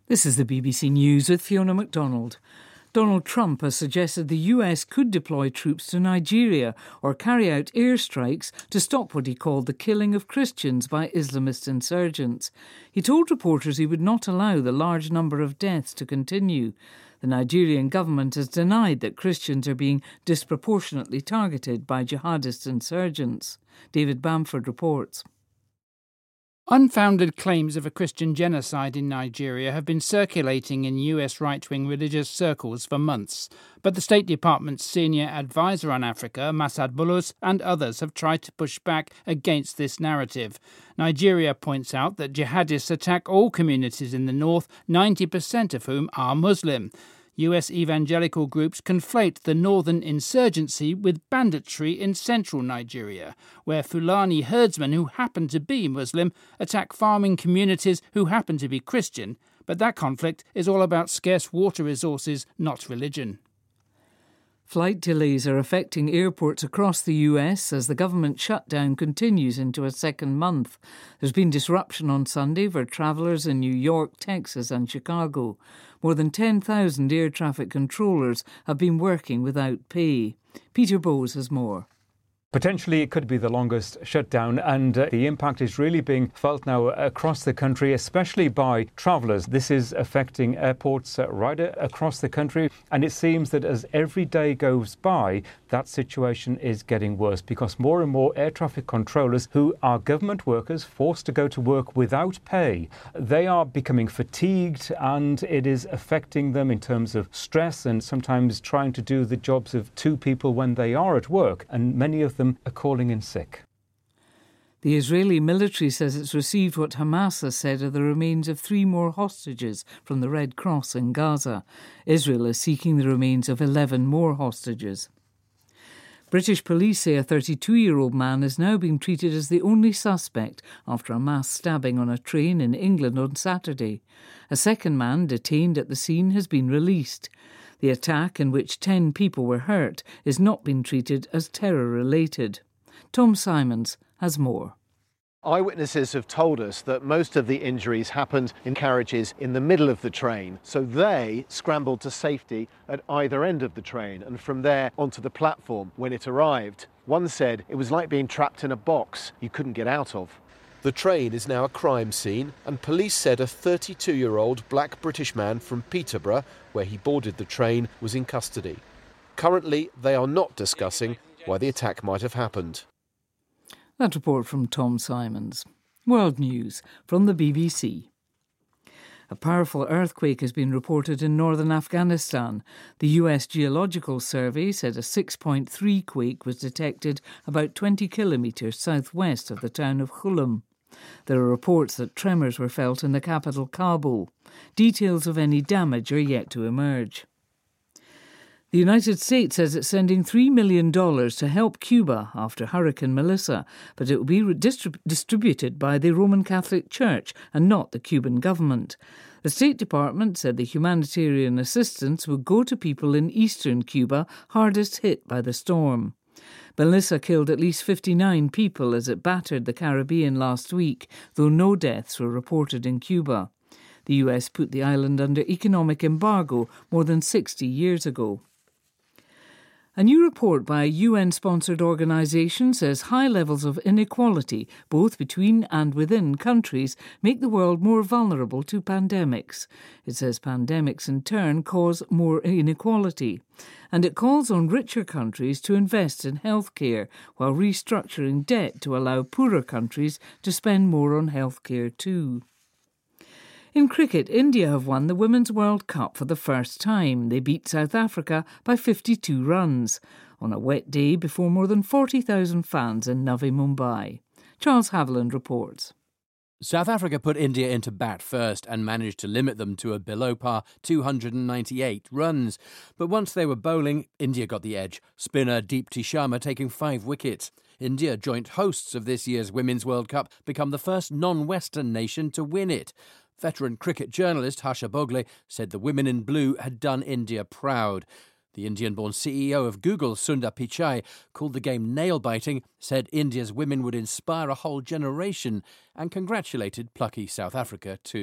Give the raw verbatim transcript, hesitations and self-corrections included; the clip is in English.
This is the B B C News with Fiona MacDonald. Donald Trump has suggested the U S could deploy troops to Nigeria or carry out airstrikes to stop what he called the killing of Christians by Islamist insurgents. He told reporters he would not allow the large number of deaths to continue. The Nigerian government has denied that Christians are being disproportionately targeted by jihadist insurgents. David Bamford reports. Unfounded claims of a Christian genocide in Nigeria have been circulating in U S right-wing religious circles for months, but the State Department's senior advisor on Africa, Masad Bulus, and others have tried to push back against this narrative. Nigeria points out that jihadists attack all communities in the north, ninety percent of whom are Muslim. U S evangelical groups conflate the northern insurgency with banditry in central Nigeria, where Fulani herdsmen who happen to be Muslim attack farming communities who happen to be Christian. But that conflict is all about scarce water resources, not religion. Flight delays are affecting airports across the U S as the government shutdown continues into a second month. There's been disruption on Sunday for travellers in New York, Texas and Chicago. More than ten thousand air traffic controllers have been working without pay. Peter Bowes has more. Potentially it could be the longest shutdown, and uh, the impact is really being felt now across the country, especially by travellers. This is affecting airports uh, right across the country, and it seems that as every day goes by, that situation is getting worse because more and more air traffic controllers who are government workers forced to go to work without pay, they are becoming fatigued, and it is affecting them in terms of stress and sometimes trying to do the jobs of two people when they are at work, and many of them are calling in sick. The Israeli military says it's received what Hamas has said are the remains of three more hostages from the Red Cross in Gaza. Israel is seeking the remains of eleven more hostages. British police say a thirty-two-year-old man is now being treated as the only suspect after a mass stabbing on a train in England on Saturday. A second man detained at the scene has been released. The attack, in which ten people were hurt, is not being treated as terror-related. Tom Simons has more. Eyewitnesses have told us that most of the injuries happened in carriages in the middle of the train, so they scrambled to safety at either end of the train and from there onto the platform when it arrived. One said it was like being trapped in a box you couldn't get out of. The train is now a crime scene, and police said a thirty-two-year-old black British man from Peterborough, where he boarded the train, was in custody. Currently, they are not discussing why the attack might have happened. That report from Tom Simons. World News from the B B C. A powerful earthquake has been reported in northern Afghanistan. The U S Geological Survey said a six point three quake was detected about twenty kilometres southwest of the town of Khulum. There are reports that tremors were felt in the capital, Kabul. Details of any damage are yet to emerge. The United States says it's sending three million dollars to help Cuba after Hurricane Melissa, but it will be distrib- distributed by the Roman Catholic Church and not the Cuban government. The State Department said the humanitarian assistance would go to people in eastern Cuba hardest hit by the storm. Melissa killed at least fifty-nine people as it battered the Caribbean last week, though no deaths were reported in Cuba. The U S put the island under economic embargo more than sixty years ago. A new report by a U N-sponsored organisation says high levels of inequality, both between and within countries, make the world more vulnerable to pandemics. It says pandemics in turn cause more inequality. And it calls on richer countries to invest in healthcare while restructuring debt to allow poorer countries to spend more on healthcare too. In cricket, India have won the Women's World Cup for the first time. They beat South Africa by fifty-two runs on a wet day before more than forty thousand fans in Navi Mumbai. Charles Haviland reports. South Africa put India into bat first and managed to limit them to a below-par two hundred ninety-eight runs. But once they were bowling, India got the edge, spinner Deepti Sharma taking five wickets. India, joint hosts of this year's Women's World Cup, become the first non-Western nation to win it. Veteran cricket journalist Harsha Bhogle said the women in blue had done India proud. The Indian-born C E O of Google, Sundar Pichai, called the game nail-biting, said India's women would inspire a whole generation, and congratulated plucky South Africa too.